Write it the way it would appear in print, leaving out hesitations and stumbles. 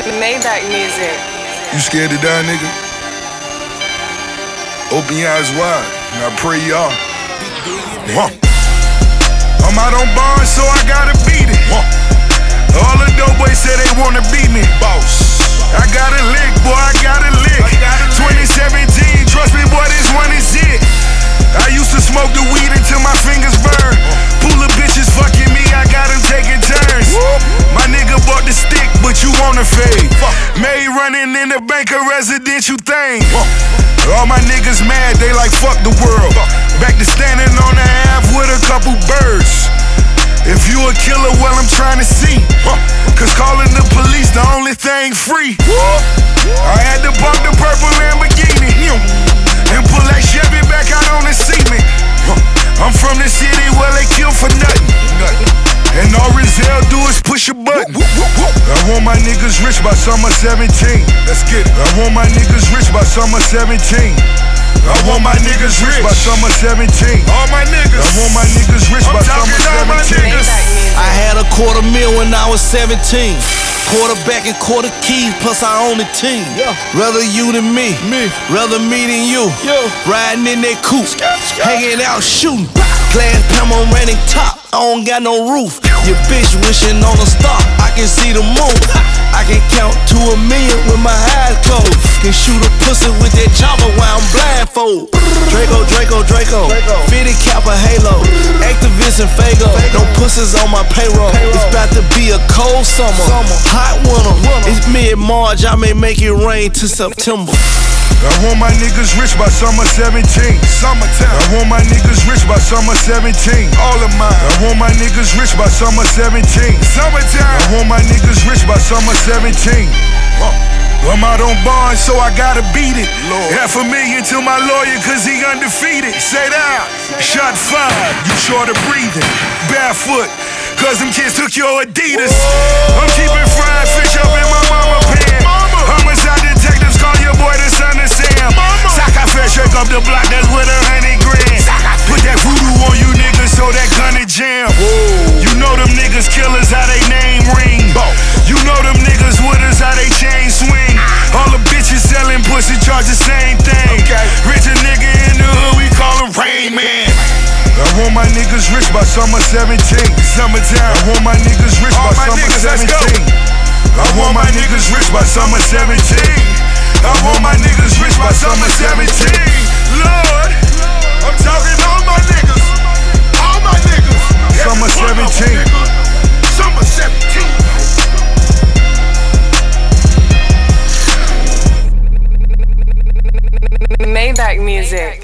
Maybach music. You scared to die, nigga? Open your eyes wide, and I pray y'all. I'm out on bars, so I gotta beat it. All the dope boys say they wanna beat me. Boss, I got a lick, boy, I got a lick. 2017, trust me, boy, this one is it. I used to smoke the weed until my fingers burn. Pool of bitches fucking me, I got them taking turns. My nigga bought the stick, but you wanna fade. May running in the bank, a residential thing. All my niggas mad, they like fuck the world. Back to standing on the Ave with a couple birds. If you a killer, well, I'm trying to see. Cause calling the police the only thing free. I had to bump the purple Lamborghini and pull that Chevy back out on the cement. I'm from the city where they kill for nothing. And all Rizal do is push a button. I want my niggas rich by summer 17. Let's get it. I want my niggas rich by summer 17. I want my niggas rich by summer 17. All my niggas. I want my niggas rich by summer 17. I had a $250,000 when I was 17. Quarterback and quarter keys, plus I own the team. Rather you than me. Rather me than you. Riding in that coupe, hanging out shooting. Glass panoramic top, I don't got no roof. Your bitch wishing on a star, I can see the moon. I can count to 1 million with my eyes closed. Can shoot a pussy with that chopper while I'm blindfold. Draco, 50 cap a halo. Activist and Fago, no pussies on my payroll. It's about to be a cold summer, hot winter. It's mid-March, I may make it rain to September. I want my niggas rich by summer 17. Summertime. I want my niggas rich by summer 17. All of mine. I want my niggas rich by summer 17. Summertime. I want my niggas rich by summer 17. I'm out on bond, so I gotta beat it. $500,000 to my lawyer, cause he undefeated. Say that. Shot fired, you short of breathing. Barefoot, cause them kids took your Adidas. I'm keeping fried fish up in my mama pan. Homicide detectives call your boy the son of Sam. Saka fair, shake up the block, that's with $100 grand. Put that voodoo on you niggas so that gunna jam. You know them niggas killers, how they name ring. You know them niggas with us, how they chain swing. All the bitches selling pussy charge the same thing. Rich a nigga in the hood, we call him Rain Man. I want my niggas rich by summer 17. Summertime. I want my niggas rich by summer 17. I want my niggas rich by summer 17. I want my niggas rich by summer 17. Lord, I'm talking all my niggas. All my niggas. Summer 17. Summer 17. Maybach music.